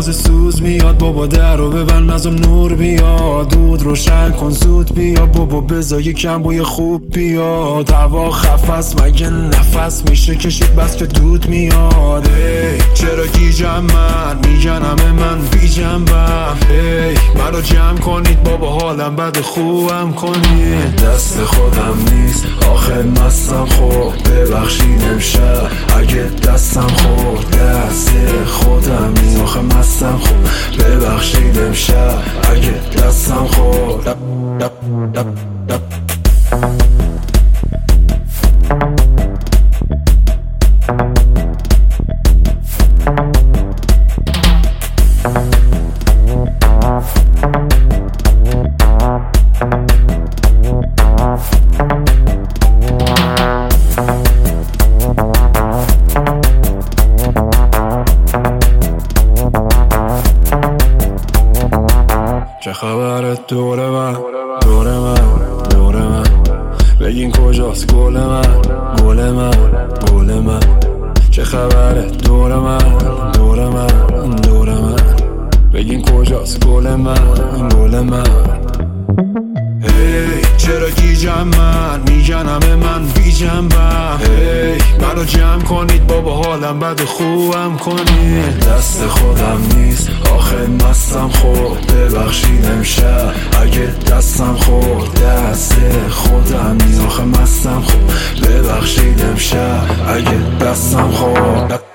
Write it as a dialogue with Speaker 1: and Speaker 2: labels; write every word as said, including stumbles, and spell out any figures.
Speaker 1: تازه سوز میاد بابا، در رو ببند نزم نور بیاد، دود روشن کن زود بیا بابا، بذار یکم بوی خوب بیاد. هوا خفست مگه نفس میشه کشید بس که دود میاد. ای چرا گیجم من میگن همه من بی جنبم، ای منو جمع کنید بابا حالم بد خوبم کنید. دست خودم نیست آخه مستم، خب ببخشید امشب اگه دستم خورد. دست خودم نیست آخه مستم، خب ببخشید امشب اگه دستم خورد. دب دب دب دب چه خبرت دور من دور من دور من، بگین کجاست گل من گل من گل من. چه خبرت دور من دور من دور من، بگین کجاست گل من گل من. هی چرا گیجم من میگن همه من بی جنبم، هی منو جمع کنید بابا حالم بد خوبم کنید. دست خودم نیست آخه مستم، خب ببخشید امشب اگه دستم خورد. دست خودم نیست آخه مستم، خب ببخشید امشب اگه دستم خورد.